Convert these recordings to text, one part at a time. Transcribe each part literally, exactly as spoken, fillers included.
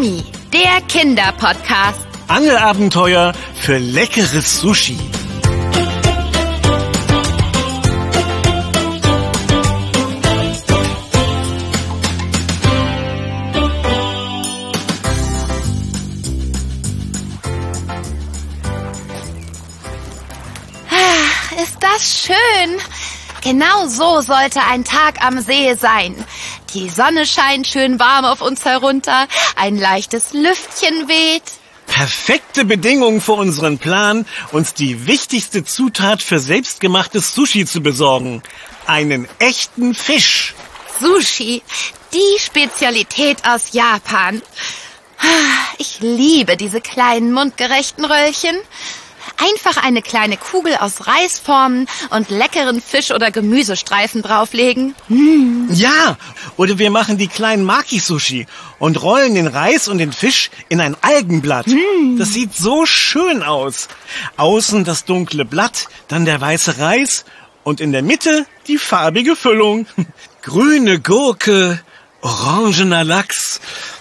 Nami, der Kinderpodcast. Angelabenteuer für leckeres Sushi. Ah, ist das schön. Genau so sollte ein Tag am See sein. Die Sonne scheint schön warm auf uns herunter, ein leichtes Lüftchen weht. Perfekte Bedingungen für unseren Plan, uns die wichtigste Zutat für selbstgemachtes Sushi zu besorgen. Einen echten Fisch. Sushi, die Spezialität aus Japan. Ich liebe diese kleinen mundgerechten Röllchen. Einfach eine kleine Kugel aus Reis formen und leckeren Fisch- oder Gemüsestreifen drauflegen. Mm. Ja, oder wir machen die kleinen Maki-Sushi und rollen den Reis und den Fisch in ein Algenblatt. Mm. Das sieht so schön aus. Außen das dunkle Blatt, dann der weiße Reis und in der Mitte die farbige Füllung. Grüne Gurke, orangener Lachs.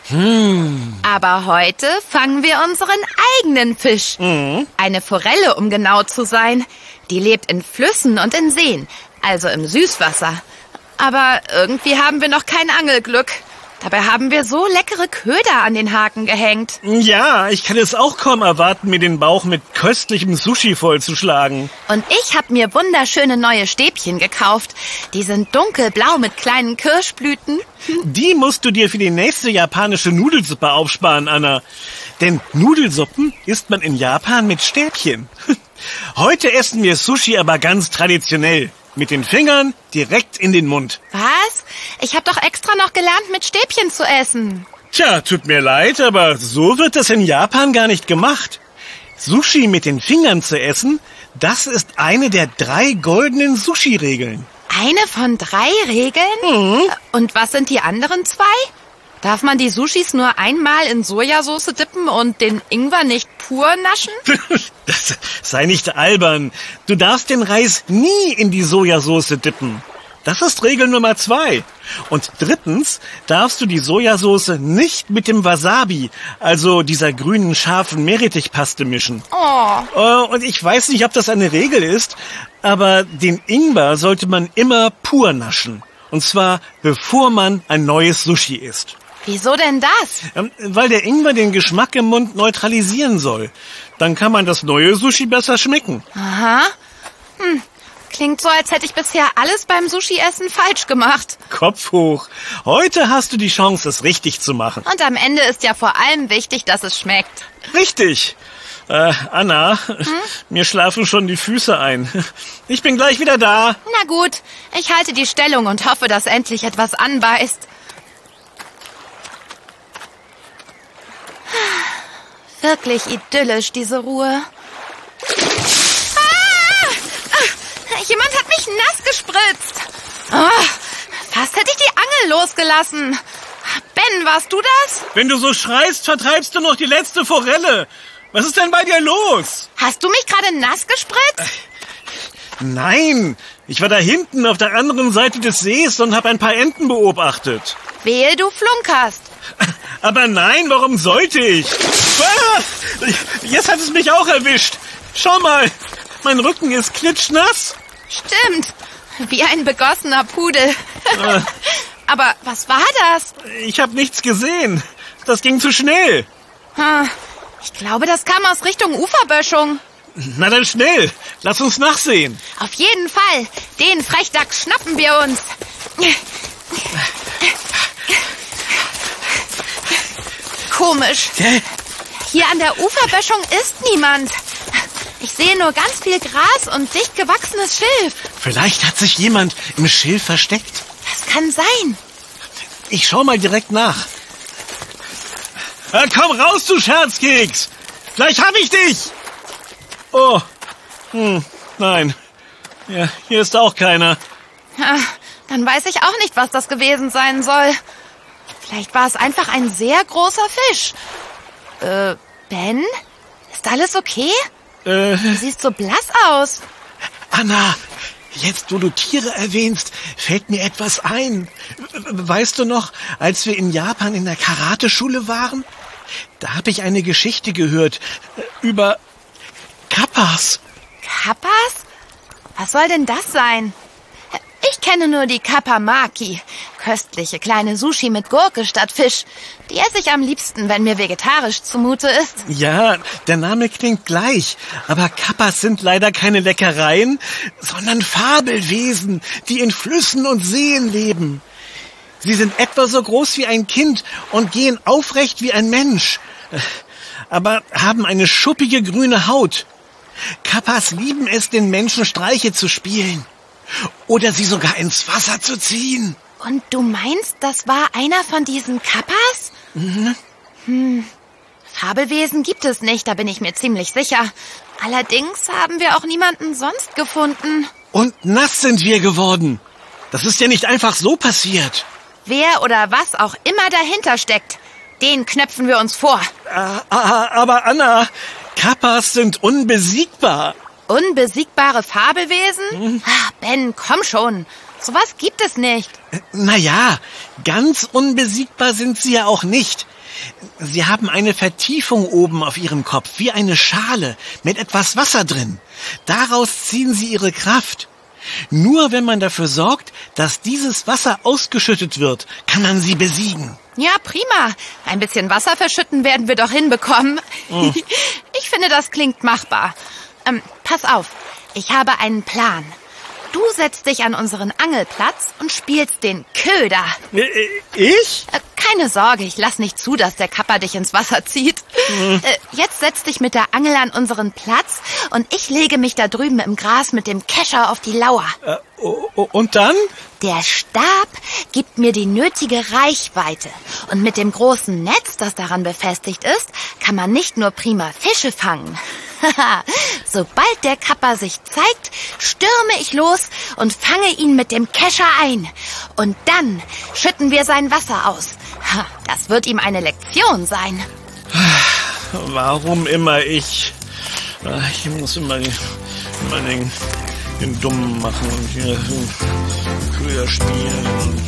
Hm. Aber heute fangen wir unseren eigenen Fisch. Mhm. Eine Forelle, um genau zu sein. Die lebt in Flüssen und in Seen, also im Süßwasser. Aber irgendwie haben wir noch kein Angelglück. Dabei haben wir so leckere Köder an den Haken gehängt. Ja, ich kann es auch kaum erwarten, mir den Bauch mit köstlichem Sushi vollzuschlagen. Und ich habe mir wunderschöne neue Stäbchen gekauft. Die sind dunkelblau mit kleinen Kirschblüten. Die musst du dir für die nächste japanische Nudelsuppe aufsparen, Anna. Denn Nudelsuppen isst man in Japan mit Stäbchen. Heute essen wir Sushi aber ganz traditionell. Mit den Fingern direkt in den Mund. Was? Ich habe doch extra noch gelernt, mit Stäbchen zu essen. Tja, tut mir leid, aber so wird das in Japan gar nicht gemacht. Sushi mit den Fingern zu essen, das ist eine der drei goldenen Sushi-Regeln. Eine von drei Regeln? Mhm. Und was sind die anderen zwei? Darf man die Sushis nur einmal in Sojasauce dippen und den Ingwer nicht pur naschen? Das sei nicht albern. Du darfst den Reis nie in die Sojasauce dippen. Das ist Regel Nummer zwei. Und drittens darfst du die Sojasauce nicht mit dem Wasabi, also dieser grünen, scharfen Meerrettichpaste mischen. Oh. Und ich weiß nicht, ob das eine Regel ist, aber den Ingwer sollte man immer pur naschen. Und zwar, bevor man ein neues Sushi isst. Wieso denn das? Ähm, weil der Ingwer den Geschmack im Mund neutralisieren soll. Dann kann man das neue Sushi besser schmecken. Aha. Hm. Klingt so, als hätte ich bisher alles beim Sushi-Essen falsch gemacht. Kopf hoch. Heute hast du die Chance, es richtig zu machen. Und am Ende ist ja vor allem wichtig, dass es schmeckt. Richtig. Äh, Anna, hm? Mir schlafen schon die Füße ein. Ich bin gleich wieder da. Na gut, ich halte die Stellung und hoffe, dass endlich etwas anbeißt. Wirklich idyllisch, diese Ruhe. Ah! Ah! Jemand hat mich nass gespritzt. Oh, fast hätte ich die Angel losgelassen. Ben, warst du das? Wenn du so schreist, vertreibst du noch die letzte Forelle. Was ist denn bei dir los? Hast du mich gerade nass gespritzt? Nein, ich war da hinten auf der anderen Seite des Sees und habe ein paar Enten beobachtet. Wehe, du flunkerst. Aber nein, warum sollte ich? Ah, jetzt hat es mich auch erwischt. Schau mal, mein Rücken ist klitschnass. Stimmt, wie ein begossener Pudel. Ah. Aber was war das? Ich habe nichts gesehen. Das ging zu schnell. Ich glaube, das kam aus Richtung Uferböschung. Na dann schnell, lass uns nachsehen. Auf jeden Fall, den Frechdachs schnappen wir uns. Komisch. Hier an der Uferböschung ist niemand. Ich sehe nur ganz viel Gras und dicht gewachsenes Schilf. Vielleicht hat sich jemand im Schilf versteckt. Das kann sein. Ich schau mal direkt nach. Komm raus, du Scherzkeks! Gleich hab ich dich! Oh, hm, nein. Ja, hier ist auch keiner. Ja, dann weiß ich auch nicht, was das gewesen sein soll. Vielleicht war es einfach ein sehr großer Fisch. Äh, Ben? Ist alles okay? Äh, Du siehst so blass aus. Anna, jetzt wo du Tiere erwähnst, fällt mir etwas ein. Weißt du noch, als wir in Japan in der Karateschule waren? Da habe ich eine Geschichte gehört über Kappas. Kappas? Was soll denn das sein? Ich kenne nur die Kappa Maki. Köstliche kleine Sushi mit Gurke statt Fisch. Die esse ich am liebsten, wenn mir vegetarisch zumute ist. Ja, der Name klingt gleich. Aber Kappas sind leider keine Leckereien, sondern Fabelwesen, die in Flüssen und Seen leben. Sie sind etwa so groß wie ein Kind und gehen aufrecht wie ein Mensch, aber haben eine schuppige grüne Haut. Kappas lieben es, den Menschen Streiche zu spielen oder sie sogar ins Wasser zu ziehen. Und du meinst, das war einer von diesen Kappas? Mhm. Hm. Fabelwesen gibt es nicht, da bin ich mir ziemlich sicher. Allerdings haben wir auch niemanden sonst gefunden. Und nass sind wir geworden. Das ist ja nicht einfach so passiert. Wer oder was auch immer dahinter steckt, den knöpfen wir uns vor. Ah, ah, aber Anna, Kappas sind unbesiegbar. Unbesiegbare Fabelwesen? Mhm. Ach, Ben, komm schon. Sowas gibt es nicht. Naja, ganz unbesiegbar sind sie ja auch nicht. Sie haben eine Vertiefung oben auf ihrem Kopf, wie eine Schale mit etwas Wasser drin. Daraus ziehen sie ihre Kraft. Nur wenn man dafür sorgt, dass dieses Wasser ausgeschüttet wird, kann man sie besiegen. Ja, prima. Ein bisschen Wasser verschütten werden wir doch hinbekommen. Oh. Ich finde, das klingt machbar. Ähm, pass auf, ich habe einen Plan. Du setzt dich an unseren Angelplatz und spielst den Köder. Ich? Äh, keine Sorge, ich lass nicht zu, dass der Kappa dich ins Wasser zieht. Mhm. Äh, jetzt setz dich mit der Angel an unseren Platz und ich lege mich da drüben im Gras mit dem Kescher auf die Lauer. Äh, und dann? Der Stab gibt mir die nötige Reichweite. Und mit dem großen Netz, das daran befestigt ist, kann man nicht nur prima Fische fangen. Sobald der Kappa sich zeigt, stürme ich los und fange ihn mit dem Kescher ein. Und dann schütten wir sein Wasser aus. Das wird ihm eine Lektion sein. Warum immer ich? Ich muss immer, immer den, den Dummen machen und hier Köder spielen.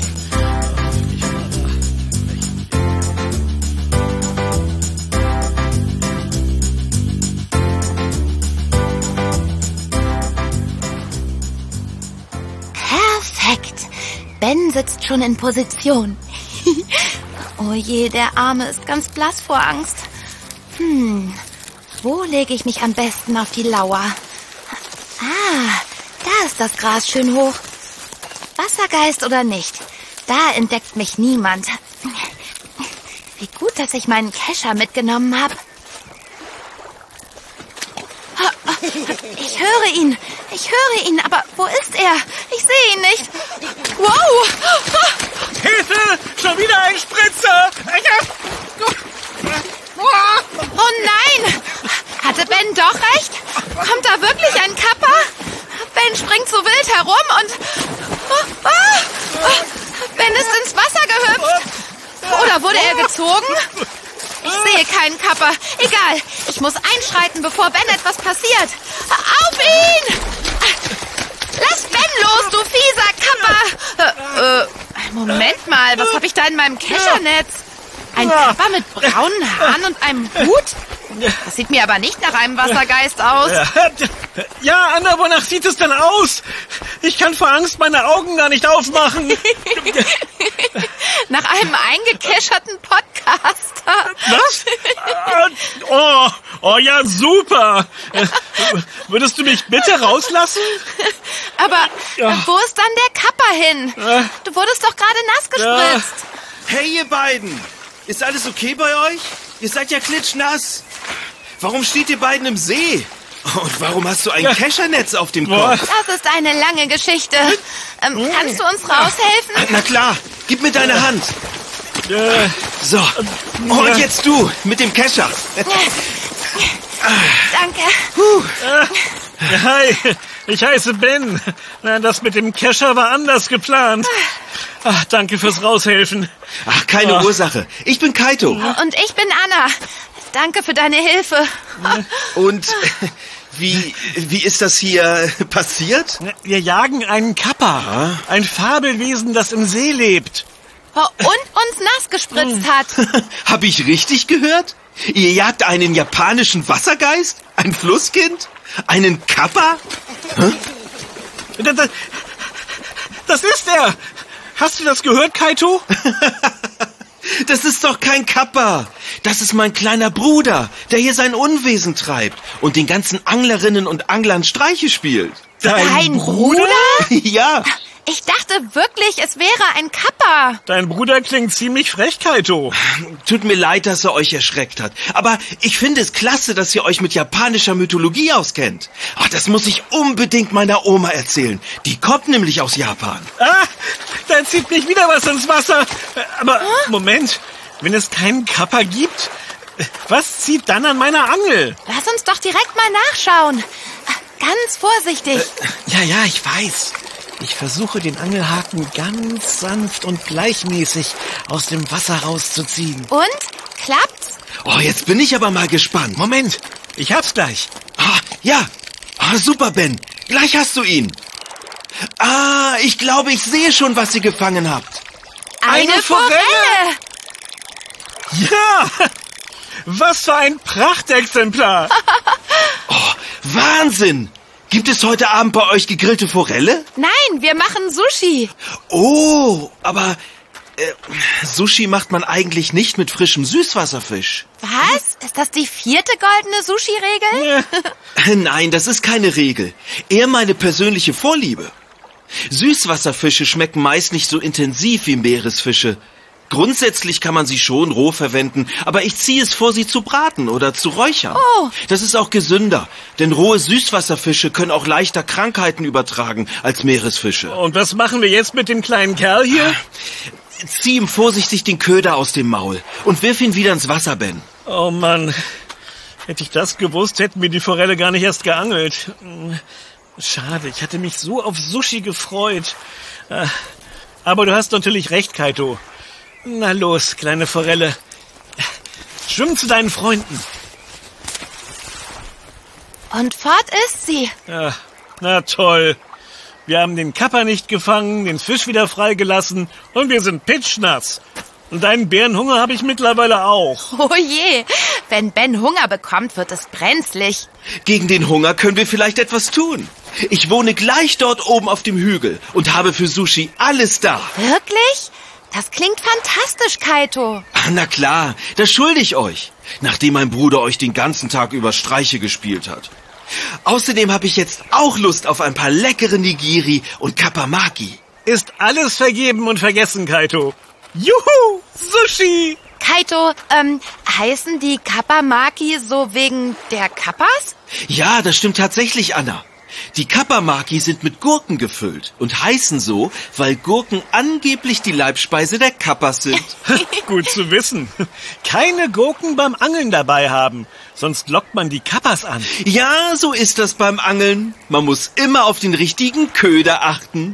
Perfekt. Ben sitzt schon in Position. Oh je, der Arme ist ganz blass vor Angst. Hm, wo lege ich mich am besten auf die Lauer? Ah, da ist das Gras schön hoch. Wassergeist oder nicht, da entdeckt mich niemand. Wie gut, dass ich meinen Kescher mitgenommen habe. Ich höre ihn. Ich höre ihn, aber wo ist er? Ich sehe ihn nicht. Wow! Hilfe! Schon wieder ein Spritzer! Oh nein! Hatte Ben doch recht? Kommt da wirklich ein Kappa? Ben springt so wild herum und... Oh, oh, Ben ist ins Wasser gehüpft. Oder wurde er gezogen? Ich sehe keinen Kappa. Egal, ich muss einschreiten, bevor Ben etwas passiert. Auf ihn! Lass Ben los, du fieser Kappa! Äh, äh, Moment mal, was habe ich da in meinem Keschernetz? Ein Kappa mit braunen Haaren und einem Hut? Das sieht mir aber nicht nach einem Wassergeist aus. Ja, Anna, wonach sieht es denn aus? Ich kann vor Angst meine Augen gar nicht aufmachen. Nach einem eingekescherten Podcaster. Was? Oh, oh ja, super. Würdest du mich bitte rauslassen? Aber ja. Wo ist dann der Kappa hin? Du wurdest doch gerade nass gespritzt. Ja. Hey, ihr beiden. Ist alles okay bei euch? Ihr seid ja klitschnass. Warum steht ihr beiden im See? Und warum hast du ein ja. Keschernetz auf dem Kopf? Das ist eine lange Geschichte. Ähm, kannst du uns raushelfen? Na klar, gib mir deine Hand. So, und jetzt du mit dem Kescher. Danke. Puh. Hi, ich heiße Ben. Das mit dem Kescher war anders geplant. Ach, danke fürs Raushelfen. Ach, keine Ach. Ursache. Ich bin Kaito. Und ich bin Anna. Danke für deine Hilfe. Und wie, wie ist das hier passiert? Wir jagen einen Kappa. Ein Fabelwesen, das im See lebt. und uns nass gespritzt hat. Hab ich richtig gehört? Ihr jagt einen japanischen Wassergeist? Ein Flusskind? Einen Kappa? Das, das ist er! Hast du das gehört, Kaito? Das ist doch kein Kappa. Das ist mein kleiner Bruder, der hier sein Unwesen treibt und den ganzen Anglerinnen und Anglern Streiche spielt. Dein, Dein Bruder? Bruder? Ja. Ich dachte wirklich, es wäre ein Kappa. Dein Bruder klingt ziemlich frech, Kaito. Tut mir leid, dass er euch erschreckt hat. Aber ich finde es klasse, dass ihr euch mit japanischer Mythologie auskennt. Ach, das muss ich unbedingt meiner Oma erzählen. Die kommt nämlich aus Japan. Ah, da zieht mich wieder was ins Wasser. Aber ah? Moment, wenn es keinen Kappa gibt, was zieht dann an meiner Angel? Lass uns doch direkt mal nachschauen. Ganz vorsichtig. Äh, ja, ja, ich weiß. Ich versuche, den Angelhaken ganz sanft und gleichmäßig aus dem Wasser rauszuziehen. Und? Klappt's? Oh, jetzt bin ich aber mal gespannt. Moment, ich hab's gleich. Ah, ja. Ah, super, Ben. Gleich hast du ihn. Ah, ich glaube, ich sehe schon, was ihr gefangen habt. Eine, Eine Forelle. Forelle! Ja! Was für ein Prachtexemplar! Oh, Wahnsinn! Gibt es heute Abend bei euch gegrillte Forelle? Nein, wir machen Sushi. Oh, aber äh, Sushi macht man eigentlich nicht mit frischem Süßwasserfisch. Was? Ist das die vierte goldene Sushi-Regel? Nein, das ist keine Regel. Eher meine persönliche Vorliebe. Süßwasserfische schmecken meist nicht so intensiv wie Meeresfische. Grundsätzlich kann man sie schon roh verwenden, aber ich ziehe es vor, sie zu braten oder zu räuchern. Oh. Das ist auch gesünder, denn rohe Süßwasserfische können auch leichter Krankheiten übertragen als Meeresfische. Und was machen wir jetzt mit dem kleinen Kerl hier? Zieh ihm vorsichtig den Köder aus dem Maul und wirf ihn wieder ins Wasser, Ben. Oh Mann, hätte ich das gewusst, hätten wir die Forelle gar nicht erst geangelt. Schade, ich hatte mich so auf Sushi gefreut. Aber du hast natürlich recht, Kaito. Na los, kleine Forelle. Schwimm zu deinen Freunden. Und fort ist sie. Ja, na toll. Wir haben den Kappa nicht gefangen, den Fisch wieder freigelassen und wir sind pitschnass. Und einen Bärenhunger habe ich mittlerweile auch. Oh je, wenn Ben Hunger bekommt, wird es brenzlig. Gegen den Hunger können wir vielleicht etwas tun. Ich wohne gleich dort oben auf dem Hügel und habe für Sushi alles da. Wirklich? Das klingt fantastisch, Kaito. Ach, na klar, das schulde ich euch, nachdem mein Bruder euch den ganzen Tag über Streiche gespielt hat. Außerdem habe ich jetzt auch Lust auf ein paar leckere Nigiri und Kappamaki. Ist alles vergeben und vergessen, Kaito. Juhu, Sushi! Kaito, ähm, heißen die Kappamaki so wegen der Kappas? Ja, das stimmt tatsächlich, Anna. Die Kappamaki sind mit Gurken gefüllt und heißen so, weil Gurken angeblich die Leibspeise der Kappas sind. Gut zu wissen. Keine Gurken beim Angeln dabei haben, sonst lockt man die Kappas an. Ja, so ist das beim Angeln. Man muss immer auf den richtigen Köder achten.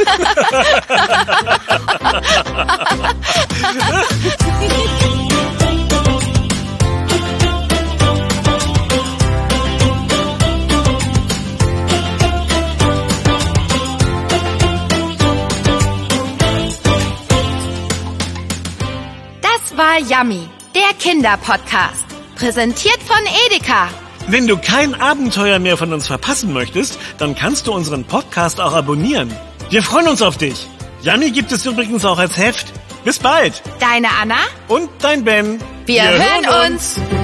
War Yummy, der Kinderpodcast. Präsentiert von Edeka. Wenn du kein Abenteuer mehr von uns verpassen möchtest, dann kannst du unseren Podcast auch abonnieren. Wir freuen uns auf dich. Yummy gibt es übrigens auch als Heft. Bis bald. Deine Anna und dein Ben. Wir, Wir hören uns. uns.